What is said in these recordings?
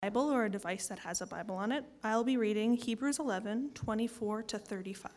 Bible or a device that has a Bible on it, I'll be reading Hebrews 11:24-35.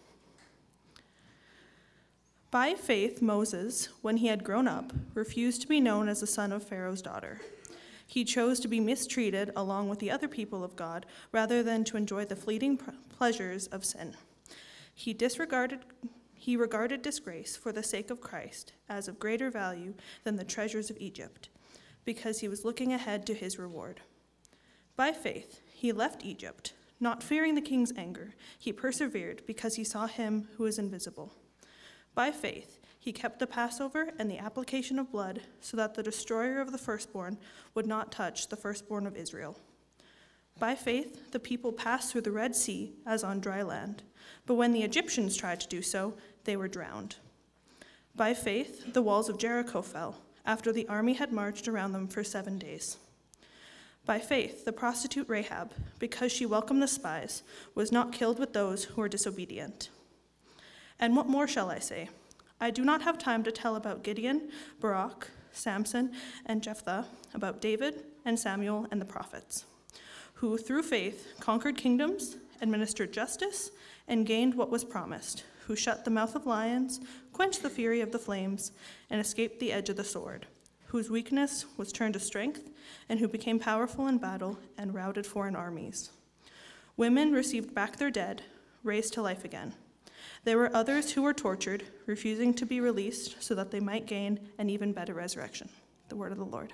By faith, Moses, when he had grown up, refused to be known as the son of Pharaoh's daughter. He chose to be mistreated along with the other people of God rather than to enjoy the fleeting pleasures of sin. He regarded disgrace for the sake of Christ as of greater value than the treasures of Egypt, because he was looking ahead to his reward. By faith, he left Egypt, not fearing the king's anger. He persevered because he saw him who is invisible. By faith, he kept the Passover and the application of blood so that the destroyer of the firstborn would not touch the firstborn of Israel. By faith, the people passed through the Red Sea as on dry land, but when the Egyptians tried to do so, they were drowned. By faith, the walls of Jericho fell after the army had marched around them for 7 days. By faith, the prostitute Rahab, because she welcomed the spies, was not killed with those who were disobedient. And what more shall I say? I do not have time to tell about Gideon, Barak, Samson, and Jephthah, about David and Samuel and the prophets, who through faith conquered kingdoms, administered justice, and gained what was promised, who shut the mouth of lions, quenched the fury of the flames, and escaped the edge of the sword, whose weakness was turned to strength, and who became powerful in battle and routed foreign armies. Women received back their dead, raised to life again. There were others who were tortured, refusing to be released so that they might gain an even better resurrection. The word of the Lord.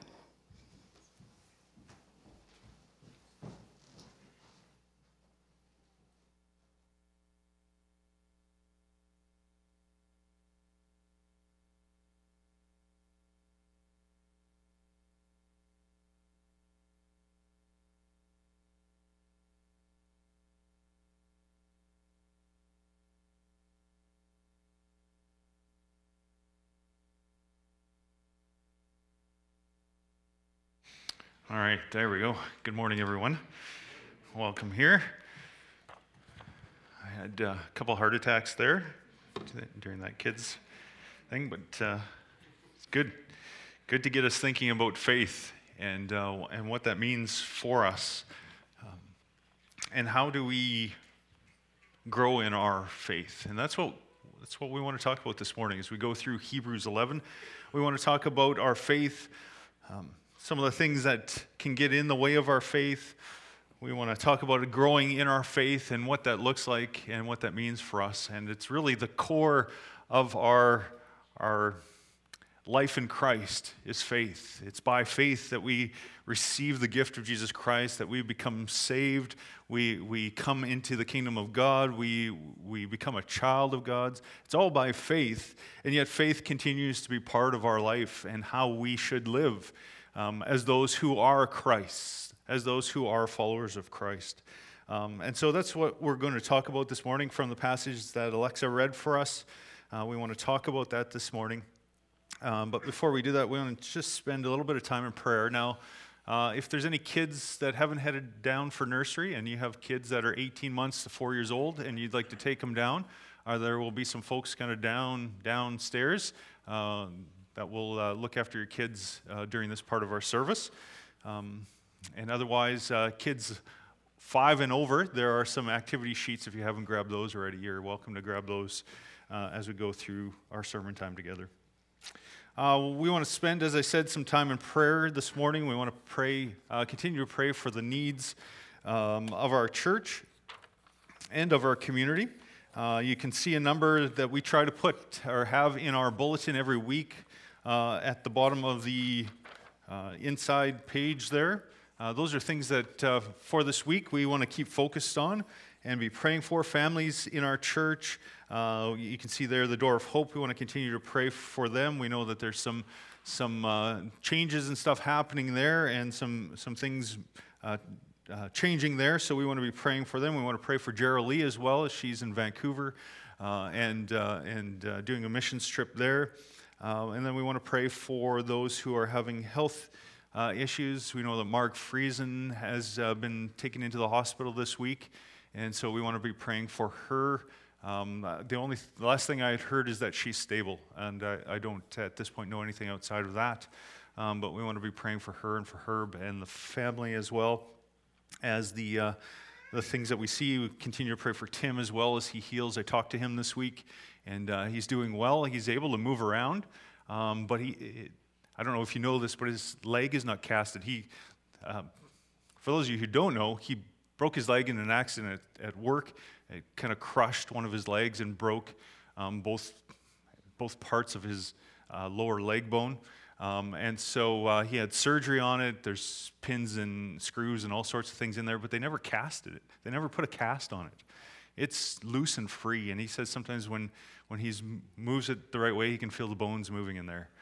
All right, there we go. Good morning, everyone. Welcome here. I had a couple heart attacks there during that kids thing, but it's good to get us thinking about faith and what that means for us, and how do we grow in our faith. And that's what we want to talk about this morning as we go through Hebrews 11. We want to talk about our faith. Some of the things that can get in the way of our faith. We want to talk about growing in our faith and what that looks like and what that means for us. And it's really the core of our life in Christ is faith. It's by faith that we receive the gift of Jesus Christ, that we become saved. We come into the kingdom of God. We become a child of God's. It's all by faith, and yet faith continues to be part of our life and how we should live. As those who are Christ, as those who are followers of Christ. And so that's what we're going to talk about this morning from the passage that Alexa read for us. We want to talk about that this morning. But before we do that, we want to just spend a little bit of time in prayer. Now, if there's any kids that haven't headed down for nursery, and you have kids that are 18 months to 4 years old, and you'd like to take them down, there will be some folks kind of downstairs that will look after your kids during this part of our service. And otherwise, kids 5 and over, there are some activity sheets. If you haven't grabbed those already, you're welcome to grab those as we go through our sermon time together. We want to spend, as I said, some time in prayer this morning. We want to pray, continue to pray for the needs of our church and of our community. You can see a number that we try to put or have in our bulletin every week. At the bottom of the inside page there. Those are things that for this week we want to keep focused on and be praying for. Families in our church. You can see there the Door of Hope. We want to continue to pray for them. We know that there's some changes and stuff happening there and some things changing there. So we want to be praying for them. We want to pray for Gerald Lee as well, as she's in Vancouver and doing a missions trip there. And then we want to pray for those who are having health issues. We know that Mark Friesen has been taken into the hospital this week, and so we want to be praying for her. The last thing I had heard is that she's stable, and I don't at this point know anything outside of that. but we want to be praying for her and for Herb and the family as well as the things that we see. We continue to pray for Tim as well as he heals. I talked to him this week, and he's doing well. He's able to move around, but I don't know if you know this, but his leg is not casted. For those of you who don't know, he broke his leg in an accident at work. It kind of crushed one of his legs and broke both parts of his lower leg bone. And so he had surgery on it. There's pins and screws and all sorts of things in there, but they never casted it. They never put a cast on it. It's loose and free, and he says sometimes when he moves it the right way, he can feel the bones moving in there.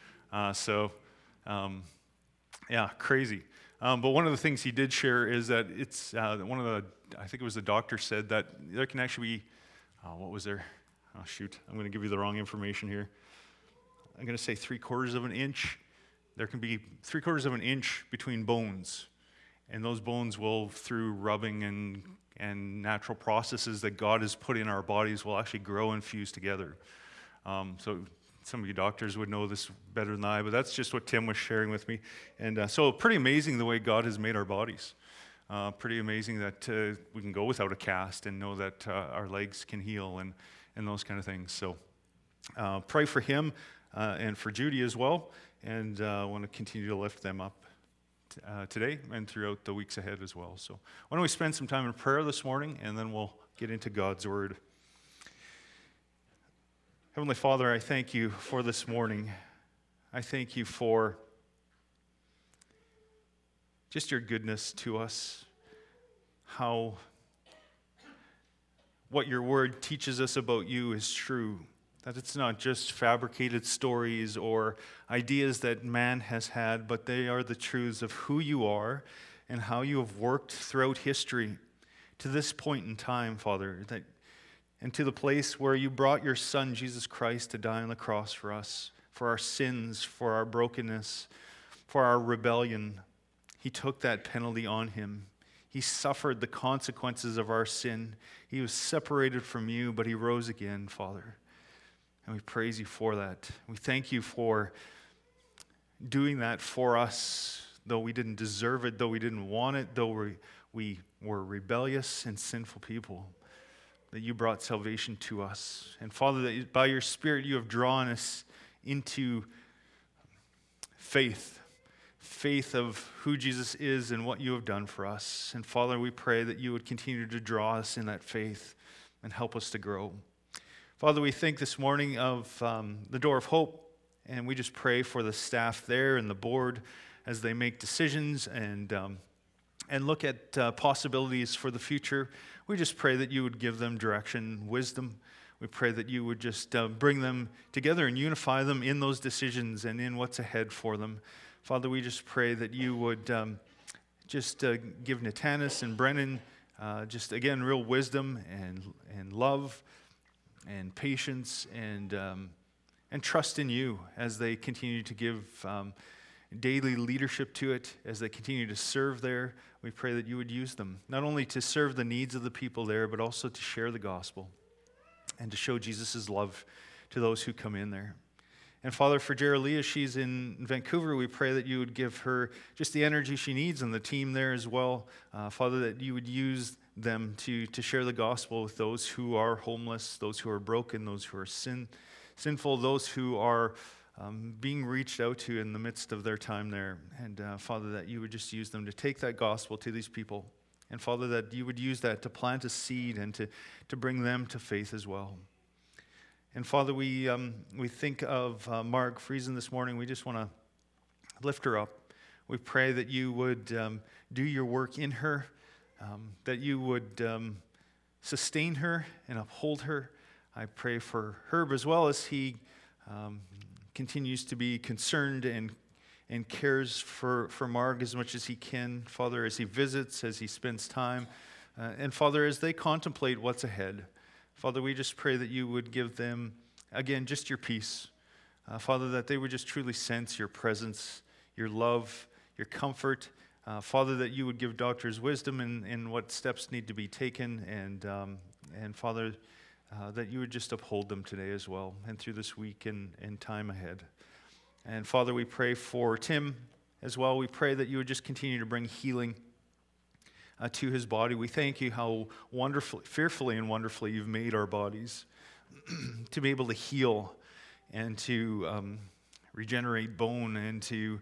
Yeah, crazy. But one of the things he did share is that it's I think it was the doctor said that there can actually be, what was there? Oh, shoot, I'm going to give you the wrong information here. I'm going to say 3/4 of an inch. There can be 3/4 of an inch between bones. And those bones will, through rubbing and natural processes that God has put in our bodies, will actually grow and fuse together. So some of you doctors would know this better than I, but that's just what Tim was sharing with me. And so pretty amazing the way God has made our bodies. Pretty amazing that we can go without a cast and know that our legs can heal and those kind of things. So pray for him and for Judy as well. And I want to continue to lift them up today and throughout the weeks ahead as well. So why don't we spend some time in prayer this morning, and then we'll get into God's Word. Heavenly Father, I thank you for this morning. I thank you for just your goodness to us, how what your Word teaches us about you is true, that it's not just fabricated stories or ideas that man has had, but they are the truths of who you are and how you have worked throughout history to this point in time, Father, and to the place where you brought your Son, Jesus Christ, to die on the cross for us, for our sins, for our brokenness, for our rebellion. He took that penalty on him. He suffered the consequences of our sin. He was separated from you, but he rose again, Father. And we praise you for that. We thank you for doing that for us, though we didn't deserve it, though we didn't want it, though we were rebellious and sinful people, that you brought salvation to us. And Father, that by your Spirit you have drawn us into faith of who Jesus is and what you have done for us. And Father, we pray that you would continue to draw us in that faith and help us to grow. Father, we think this morning of the Door of Hope, and we just pray for the staff there and the board as they make decisions and look at possibilities for the future. We just pray that you would give them direction, wisdom. We pray that you would just bring them together and unify them in those decisions and in what's ahead for them. Father, we just pray that you would just give Natanis and Brennan just, again, real wisdom and love and patience and trust in you as they continue to give daily leadership to it, as they continue to serve there. We pray that you would use them, not only to serve the needs of the people there, but also to share the gospel and to show Jesus' love to those who come in there. And Father, for Jerelia, she's in Vancouver. We pray that you would give her just the energy she needs and the team there as well. Father, that you would use them to share the gospel with those who are homeless, those who are broken, those who are sinful, those who are being reached out to in the midst of their time there. And Father, that you would just use them to take that gospel to these people. And Father, that you would use that to plant a seed and to bring them to faith as well. And Father, we think of Marg Friesen this morning. We just want to lift her up. We pray that you would do your work in her, that you would sustain her and uphold her. I pray for Herb as well as he continues to be concerned and cares for Marg as much as he can. Father, as he visits, as he spends time, and Father, as they contemplate what's ahead. Father, we just pray that you would give them, again, just your peace. Father, that they would just truly sense your presence, your love, your comfort. Father, that you would give doctors wisdom in what steps need to be taken. And Father, that you would just uphold them today as well and through this week and time ahead. And Father, we pray for Tim as well. We pray that you would just continue to bring healing to his body. We thank you how wonderfully, fearfully and wonderfully you've made our bodies to be able to heal and to regenerate bone and to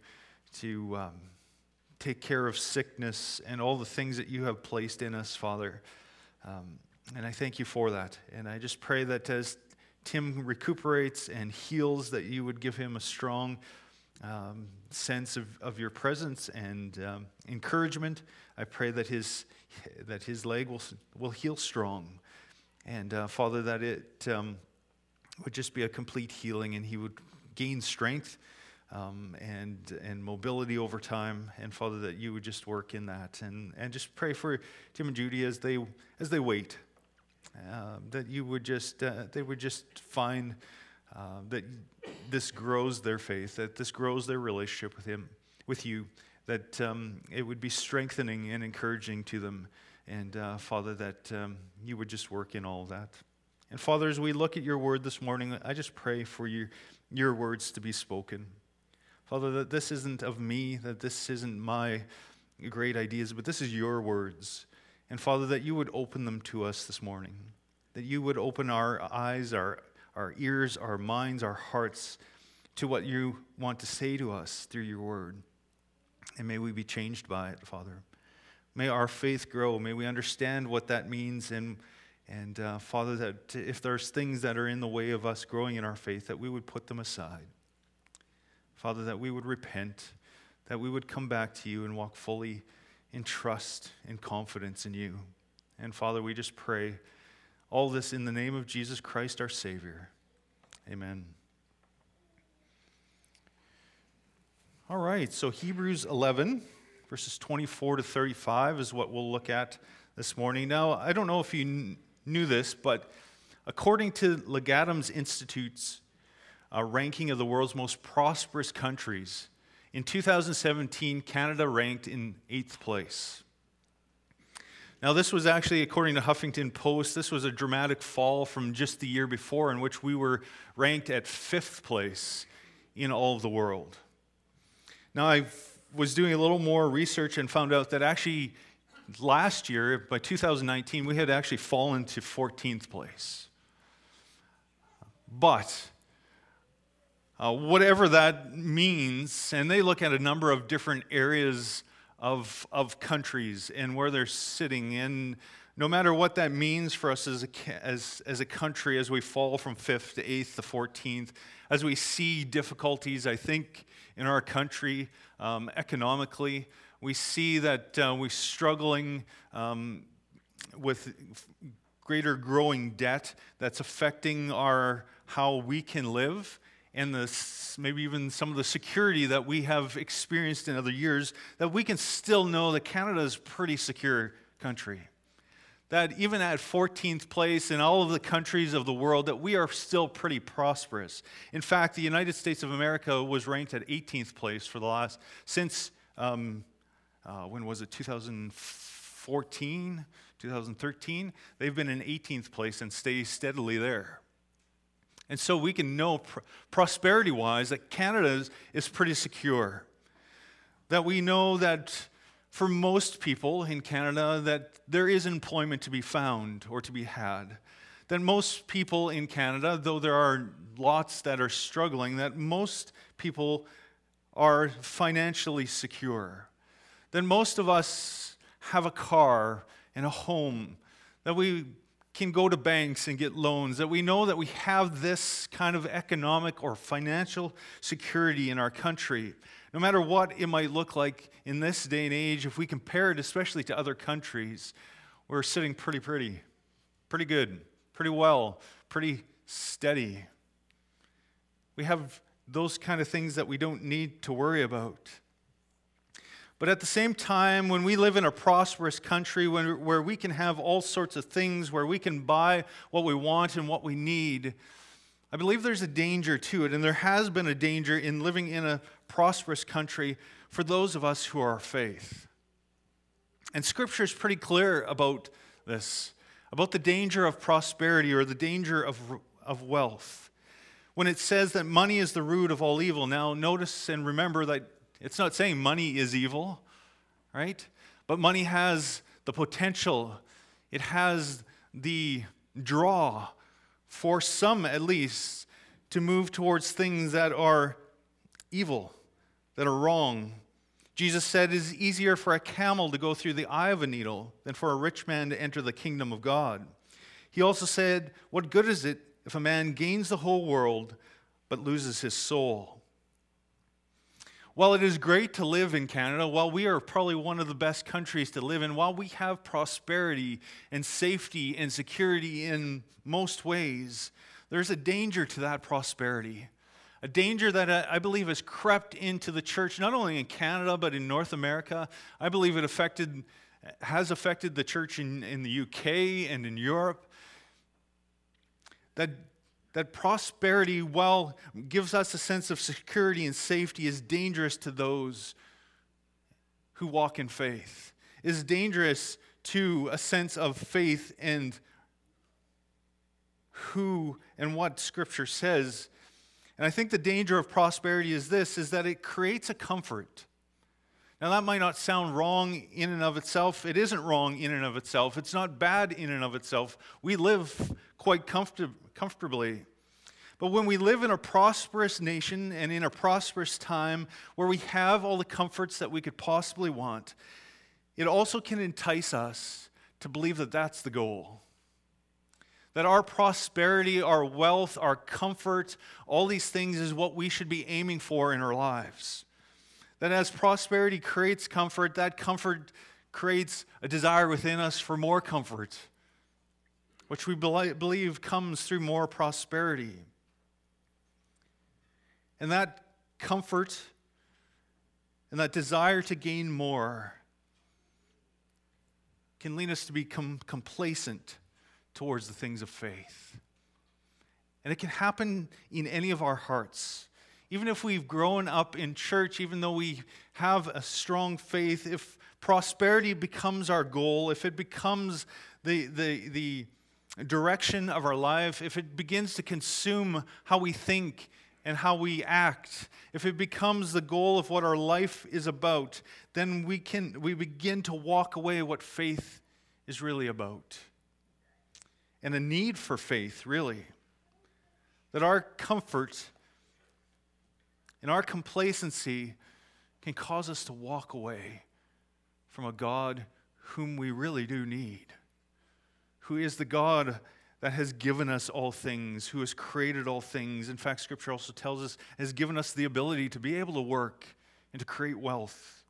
take care of sickness and all the things that you have placed in us, Father. And I thank you for that. And I just pray that as Tim recuperates and heals, that you would give him a strong sense of your presence and encouragement. I pray that his leg will heal strong. And Father, that it would just be a complete healing and he would gain strength and mobility over time. And Father, that you would just work in that. And just pray for Tim and Judy as they wait. That you would they would just find that this grows their faith, that this grows their relationship with you, that it would be strengthening and encouraging to them, and Father, that you would just work in all of that. And Father, as we look at your word this morning, I just pray for your words to be spoken. Father, that this isn't of me, that this isn't my great ideas, but this is your words. And Father, that you would open them to us this morning, that you would open our eyes, our ears, our minds, our hearts to what you want to say to us through your word. And may we be changed by it, Father. May our faith grow. May we understand what that means. And Father, that if there's things that are in the way of us growing in our faith, that we would put them aside. Father, that we would repent, that we would come back to you and walk fully in trust and confidence in you. And Father, we just pray all this in the name of Jesus Christ, our Savior. Amen. All right, so Hebrews 11, verses 24 to 35 is what we'll look at this morning. Now, I don't know if you knew this, but according to Legatum's Institute's ranking of the world's most prosperous countries, in 2017, Canada ranked in 8th place. Now, this was actually, according to Huffington Post, this was a dramatic fall from just the year before, in which we were ranked at 5th place in all of the world. Now, I was doing a little more research and found out that actually last year, by 2019, we had actually fallen to 14th place. But whatever that means, and they look at a number of different areas of countries and where they're sitting, and no matter what that means for us as a country, as we fall from 5th to 8th to 14th, as we see difficulties, I think, in our country economically, we see that we're struggling with greater growing debt that's affecting how we can live, and maybe even some of the security that we have experienced in other years, that we can still know that Canada is a pretty secure country. That even at 14th place in all of the countries of the world, that we are still pretty prosperous. In fact, the United States of America was ranked at 18th place for the last, since, when was it, 2014, 2013? They've been in 18th place and stay steadily there. And so we can know prosperity-wise that Canada is pretty secure. That we know that for most people in Canada that there is employment to be found or to be had. That most people in Canada, though there are lots that are struggling, that most people are financially secure. That most of us have a car and a home, that we can go to banks and get loans, that we know that we have this kind of economic or financial security in our country. No matter what it might look like in this day and age, if we compare it especially to other countries, we're sitting pretty good, pretty well, pretty steady. We have those kind of things that we don't need to worry about. But at the same time, when we live in a prosperous country where we can have all sorts of things, where we can buy what we want and what we need, I believe there's a danger to it, and there has been a danger in living in a prosperous country for those of us who are of faith. And Scripture is pretty clear about this, about the danger of prosperity or the danger of wealth. when it says that money is the root of all evil. Now, notice and remember that it's not saying money is evil, right? But money has the potential, it has the draw, for some at least, to move towards things that are evil, that are wrong. Jesus said it is easier for a camel to go through the eye of a needle than for a rich man to enter the kingdom of God. He also said, what good is it if a man gains the whole world but loses his soul? While it is great to live in Canada, while we are probably one of the best countries to live in, while we have prosperity and safety and security in most ways, there's a danger to that prosperity. A danger that I believe has crept into the church, not only in Canada, but in North America. I believe it has affected the church in the UK and in Europe. That prosperity, while gives us a sense of security and safety, is dangerous to those who walk in faith. Is dangerous to a sense of faith and who and what Scripture says. And I think the danger of prosperity is this, is that it creates a comfort. Now that might not sound wrong in and of itself. It isn't wrong in and of itself. It's not bad in and of itself. We live quite comfortably. But when we live in a prosperous nation and in a prosperous time where we have all the comforts that we could possibly want, it also can entice us to believe that that's the goal. That our prosperity, our wealth, our comfort, all these things is what we should be aiming for in our lives. That as prosperity creates comfort, that comfort creates a desire within us for more comfort, which we believe comes through more prosperity. And that comfort and that desire to gain more can lead us to become complacent towards the things of faith. And it can happen in any of our hearts. Even if we've grown up in church, even though we have a strong faith, if prosperity becomes our goal, if it becomes the direction of our life, if it begins to consume how we think and how we act, if it becomes the goal of what our life is about, then we begin to walk away what faith is really about. And a need for faith, really. That our comfort and our complacency can cause us to walk away from a God whom we really do need, who is the God that has given us all things, who has created all things. In fact, Scripture also tells us, has given us the ability to be able to work and to create wealth.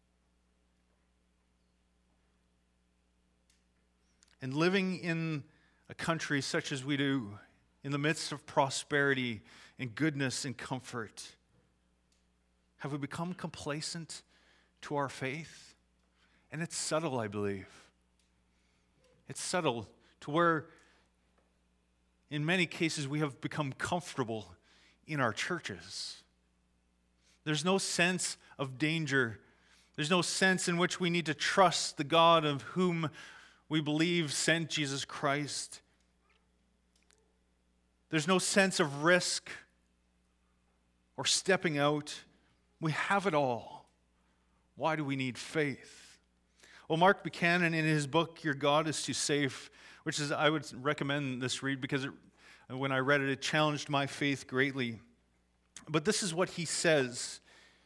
And living in a country such as we do, in the midst of prosperity and goodness and comfort, have we become complacent to our faith? And it's subtle, I believe. It's subtle to where, in many cases, we have become comfortable in our churches. There's no sense of danger. There's no sense in which we need to trust the God of whom we believe sent Jesus Christ. There's no sense of risk or stepping out. We have it all. Why do we need faith? Well, Mark Buchanan, in his book, Your God is Too Safe, which is, I would recommend this read because when I read it, it challenged my faith greatly. But this is what he says.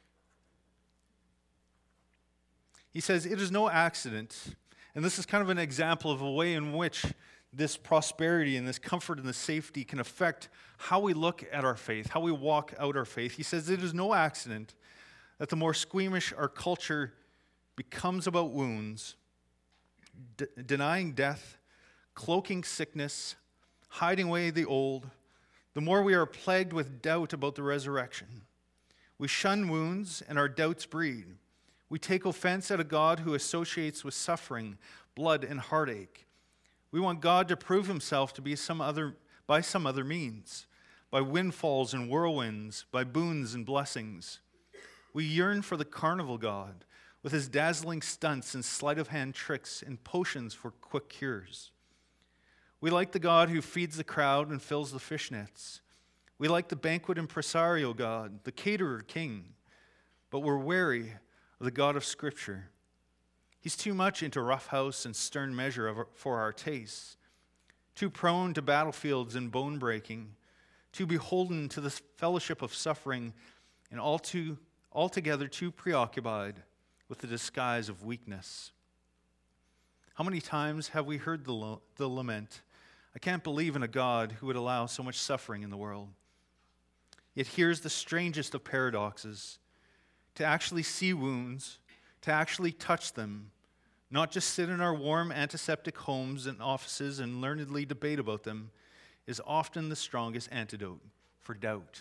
He says, it is no accident, and this is kind of an example of a way in which this prosperity and this comfort and this safety can affect how we look at our faith, how we walk out our faith. He says, it is no accident that the more squeamish our culture becomes about wounds, denying death, cloaking sickness, hiding away the old, the more we are plagued with doubt about the resurrection. We shun wounds, and our doubts breed. We take offense at a God who associates with suffering, blood, and heartache. We want God to prove himself to be by some other means, by windfalls and whirlwinds, by boons and blessings. We yearn for the carnival God, with his dazzling stunts and sleight-of-hand tricks and potions for quick cures. We like the God who feeds the crowd and fills the fish nets. We like the banquet impresario God, the caterer king, but we're wary of the God of Scripture. He's too much into roughhouse and stern measure for our tastes, too prone to battlefields and bone breaking, too beholden to the fellowship of suffering, and altogether too preoccupied with the disguise of weakness. How many times have we heard the lament, I can't believe in a God who would allow so much suffering in the world? Yet here's the strangest of paradoxes. To actually see wounds, to actually touch them, not just sit in our warm antiseptic homes and offices and learnedly debate about them, is often the strongest antidote for doubt.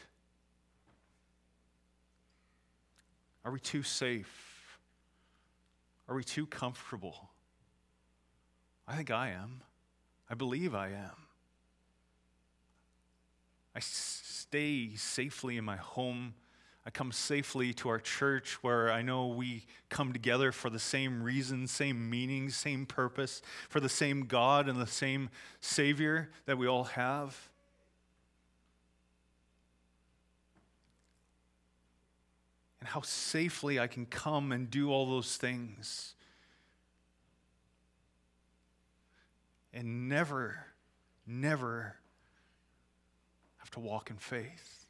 Are we too safe? Are we too comfortable? I think I am. I believe I am. I stay safely in my home. I come safely to our church where I know we come together for the same reason, same meaning, same purpose, for the same God and the same Savior that we all have. And how safely I can come and do all those things. And never have to walk in faith.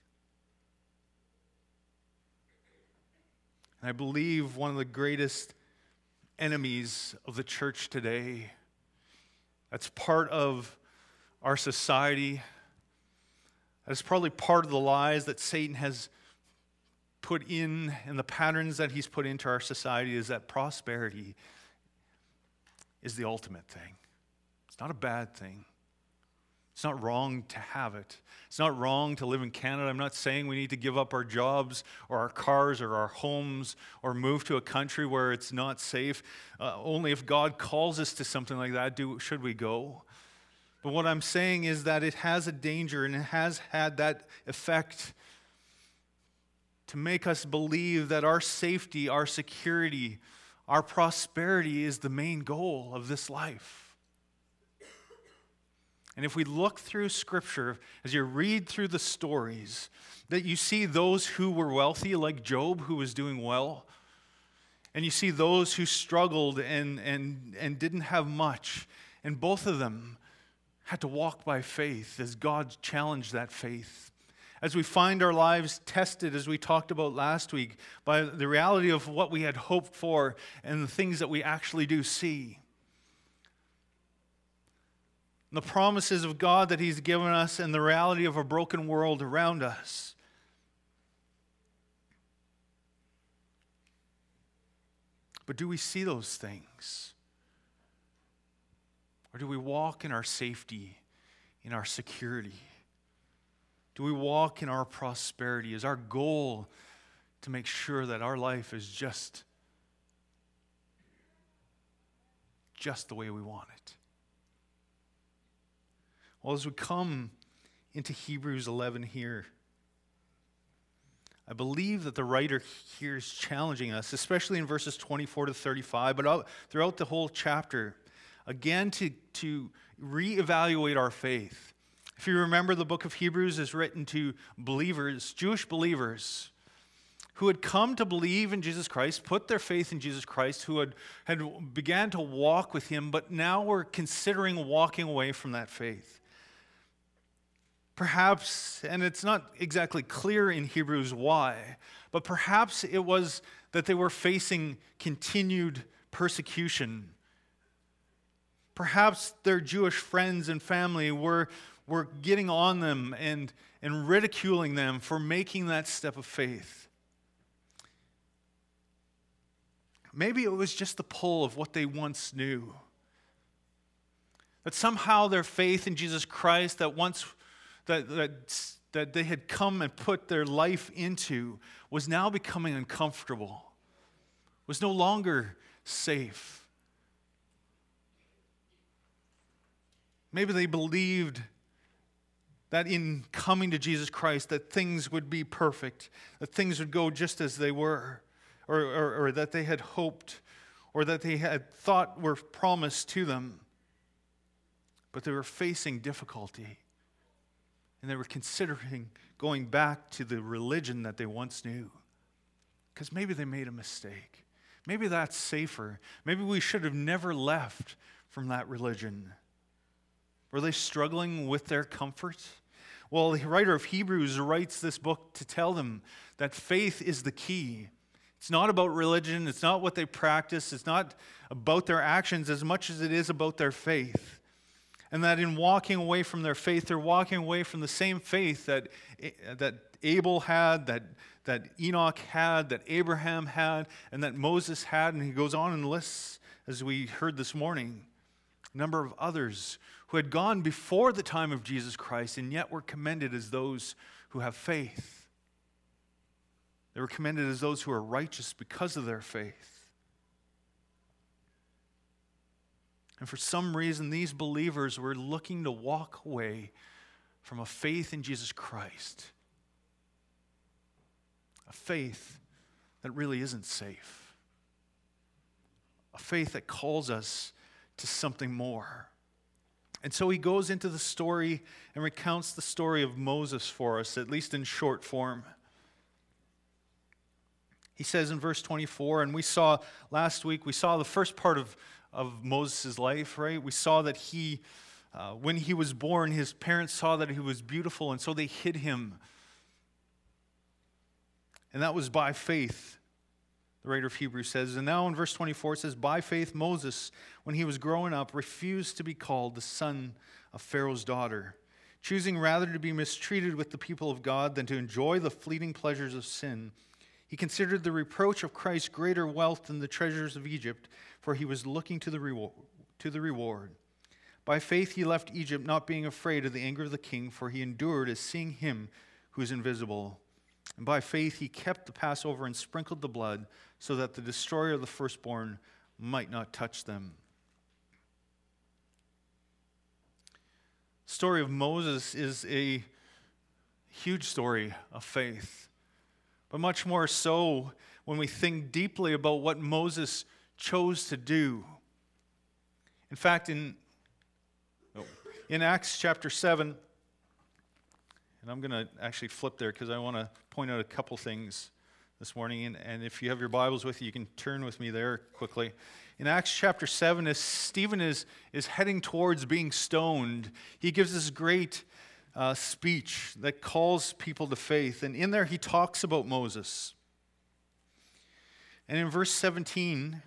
And I believe one of the greatest enemies of the church today, that's part of our society, that's probably part of the lies that Satan has put in and the patterns that he's put into our society, is that prosperity is the ultimate thing. It's not a bad thing. It's not wrong to have it. It's not wrong to live in Canada. I'm not saying we need to give up our jobs or our cars or our homes or move to a country where it's not safe. Only if God calls us to something like that should we go. But what I'm saying is that it has a danger, and it has had that effect to make us believe that our safety, our security, our prosperity is the main goal of this life. And if we look through Scripture, as you read through the stories, that you see those who were wealthy, like Job, who was doing well, and you see those who struggled and didn't have much, and both of them had to walk by faith as God challenged that faith. As we find our lives tested, as we talked about last week, by the reality of what we had hoped for and the things that we actually do see. The promises of God that He's given us and the reality of a broken world around us. But do we see those things? Or do we walk in our safety, in our security? Do we walk in our prosperity? Is our goal to make sure that our life is just the way we want it? Well, as we come into Hebrews 11 here, I believe that the writer here is challenging us, especially in verses 24 to 35, but throughout the whole chapter, again to reevaluate our faith. If you remember, the book of Hebrews is written to believers, Jewish believers, who had come to believe in Jesus Christ, put their faith in Jesus Christ, who had began to walk with Him, but now were considering walking away from that faith. Perhaps, and it's not exactly clear in Hebrews why, but perhaps it was that they were facing continued persecution. Perhaps their Jewish friends and family were getting on them and ridiculing them for making that step of faith. Maybe it was just the pull of what they once knew. That somehow their faith in Jesus Christ that they had come and put their life into was now becoming uncomfortable, was no longer safe. Maybe they believed that in coming to Jesus Christ that things would be perfect, that things would go just as they were, or that they had hoped, or that they had thought were promised to them. But they were facing difficulty. And they were considering going back to the religion that they once knew. Because maybe they made a mistake. Maybe that's safer. Maybe we should have never left from that religion. Were they struggling with their comfort? Well, the writer of Hebrews writes this book to tell them that faith is the key. It's not about religion. It's not what they practice. It's not about their actions as much as it is about their faith. And that in walking away from their faith, they're walking away from the same faith that Abel had, that Enoch had, that Abraham had, and that Moses had. And he goes on and lists, as we heard this morning, a number of others who had gone before the time of Jesus Christ and yet were commended as those who have faith. They were commended as those who are righteous because of their faith. And for some reason, these believers were looking to walk away from a faith in Jesus Christ. A faith that really isn't safe. A faith that calls us to something more. And so he goes into the story and recounts the story of Moses for us, at least in short form. He says in verse 24, and we saw last week, we saw the first part of Moses' life, right? We saw that when he was born, his parents saw that he was beautiful, and so they hid him. And that was by faith, the writer of Hebrews says. And now in verse 24 it says, by faith Moses, when he was growing up, refused to be called the son of Pharaoh's daughter, choosing rather to be mistreated with the people of God than to enjoy the fleeting pleasures of sin. He considered the reproach of Christ greater wealth than the treasures of Egypt, for he was looking to the reward. By faith he left Egypt, not being afraid of the anger of the king, for he endured as seeing him who is invisible. And by faith he kept the Passover and sprinkled the blood, so that the destroyer of the firstborn might not touch them. The story of Moses is a huge story of faith. But much more so when we think deeply about what Moses chose to do. In fact, in Acts chapter 7, and I'm going to actually flip there because I want to point out a couple things this morning. And if you have your Bibles with you can turn with me there quickly. In Acts chapter 7, as Stephen is heading towards being stoned, he gives this great speech that calls people to faith. And in there he talks about Moses. And in verse 17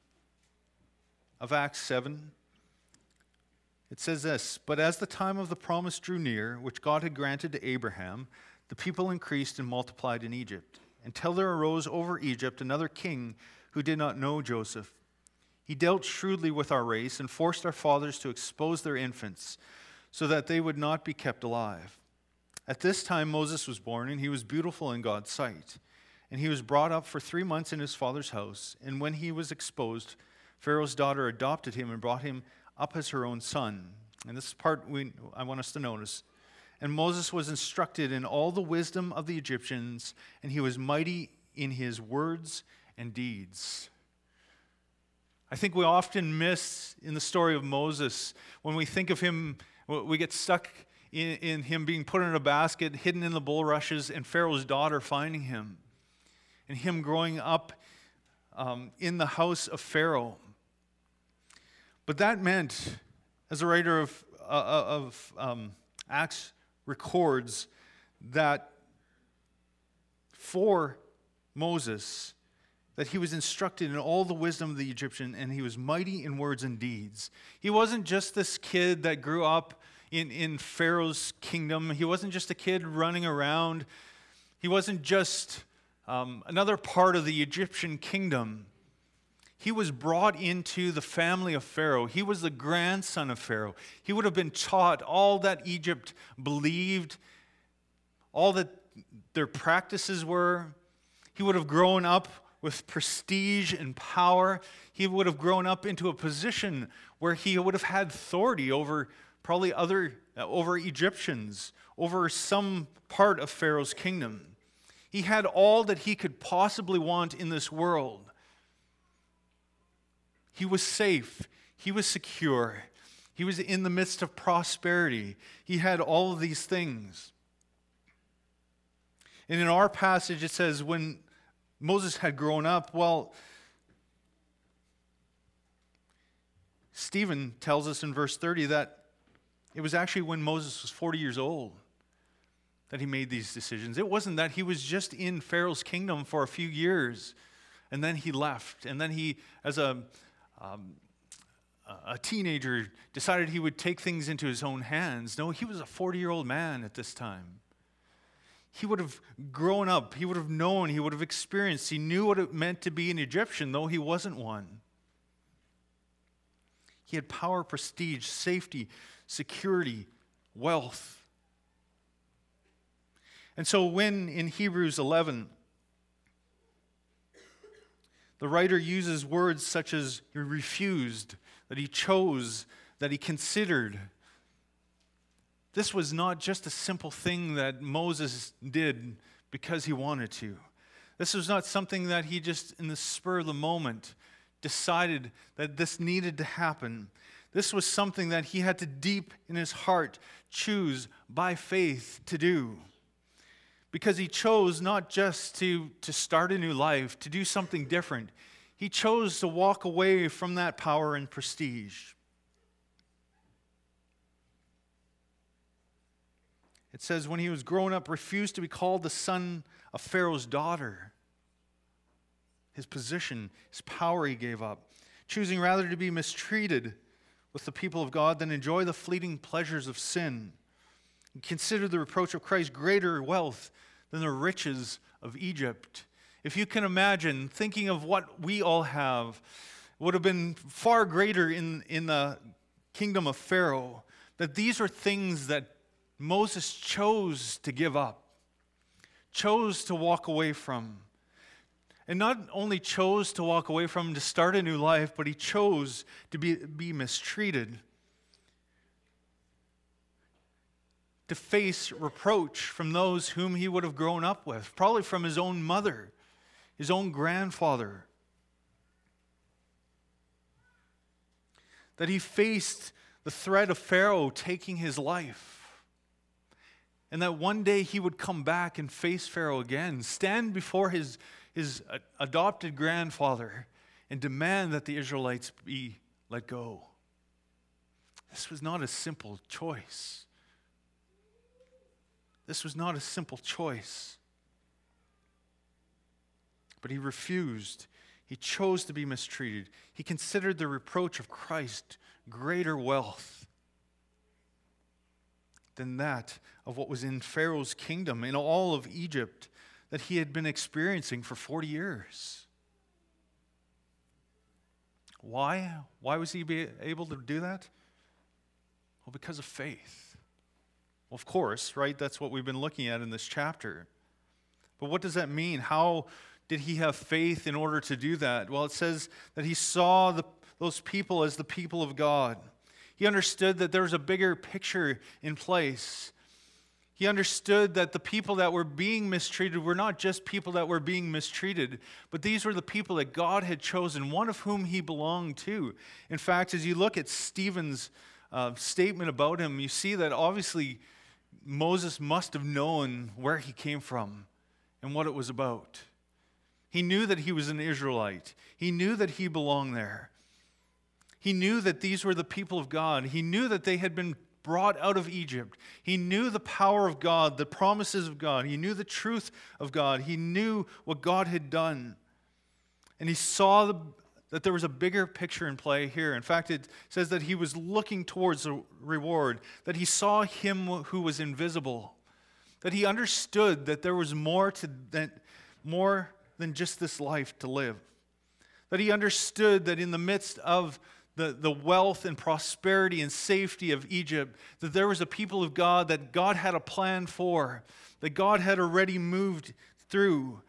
of Acts 7, it says this, but as the time of the promise drew near, which God had granted to Abraham, the people increased and multiplied in Egypt, until there arose over Egypt another king who did not know Joseph. He dealt shrewdly with our race and forced our fathers to expose their infants, so that they would not be kept alive. At this time Moses was born, and he was beautiful in God's sight. And he was brought up for 3 months in his father's house. And when he was exposed, Pharaoh's daughter adopted him and brought him up as her own son. And this part I want us to notice. And Moses was instructed in all the wisdom of the Egyptians, and he was mighty in his words and deeds. I think we often miss in the story of Moses, when we think of him, we get stuck in him being put in a basket, hidden in the bulrushes, and Pharaoh's daughter finding him, and him growing up in the house of Pharaoh. But that meant, as the writer of Acts records, that for Moses, that he was instructed in all the wisdom of the Egyptian, and he was mighty in words and deeds. He wasn't just this kid that grew up in Pharaoh's kingdom. He wasn't just a kid running around. He wasn't just another part of the Egyptian kingdom. He was brought into the family of Pharaoh. He was the grandson of Pharaoh. He would have been taught all that Egypt believed, all that their practices were. He would have grown up with prestige and power. He would have grown up into a position where he would have had authority over probably over Egyptians, over some part of Pharaoh's kingdom. He had all that he could possibly want in this world. He was safe. He was secure. He was in the midst of prosperity. He had all of these things. And in our passage, it says when Moses had grown up, well, Stephen tells us in verse 30 that it was actually when Moses was 40 years old that he made these decisions. It wasn't that he was just in Pharaoh's kingdom for a few years and then he left. And then he, as a teenager, decided he would take things into his own hands. No, he was a 40-year-old man at this time. He would have grown up. He would have known. He would have experienced. He knew what it meant to be an Egyptian, though he wasn't one. He had power, prestige, safety, security, wealth. And so when in Hebrews 11, the writer uses words such as he refused, that he chose, that he considered, this was not just a simple thing that Moses did because he wanted to. This was not something that he just in the spur of the moment decided that this needed to happen. This was something that he had to deep in his heart choose by faith to do. Because he chose not just to start a new life, to do something different. He chose to walk away from that power and prestige. It says, when he was grown up, refused to be called the son of Pharaoh's daughter. His position, his power he gave up. Choosing rather to be mistreated with the people of God than enjoy the fleeting pleasures of sin. He considered the reproach of Christ greater wealth than the riches of Egypt. If you can imagine, thinking of what we all have, would have been far greater in the kingdom of Pharaoh, that these are things that Moses chose to give up, chose to walk away from. And not only chose to walk away from to start a new life, but he chose to be mistreated, to face reproach from those whom he would have grown up with, probably from his own mother, his own grandfather. That he faced the threat of Pharaoh taking his life. And that one day he would come back and face Pharaoh again, stand before his adopted grandfather and demand that the Israelites be let go. This was not a simple choice. This was not a simple choice. But he refused. He chose to be mistreated. He considered the reproach of Christ greater wealth than that of what was in Pharaoh's kingdom, in all of Egypt, that he had been experiencing for 40 years. Why? Why was he able to do that? Well, because of faith. Well, of course, right? That's what we've been looking at in this chapter. But what does that mean? How did he have faith in order to do that? Well, it says that he saw those people as the people of God. He understood that there was a bigger picture in place. He understood that the people that were being mistreated were not just people that were being mistreated, but these were the people that God had chosen, one of whom he belonged to. In fact, as you look at Stephen's statement about him, you see that obviously Moses must have known where he came from and what it was about. He knew that he was an Israelite. He knew that he belonged there. He knew that these were the people of God. He knew that they had been brought out of Egypt. He knew the power of God, the promises of God. He knew the truth of God. He knew what God had done. And he saw that there was a bigger picture in play here. In fact, it says that he was looking towards the reward, that he saw him who was invisible, that he understood that there was more than just this life to live, that he understood that in the midst of the wealth and prosperity and safety of Egypt, that there was a people of God that God had a plan for, that God had already moved through,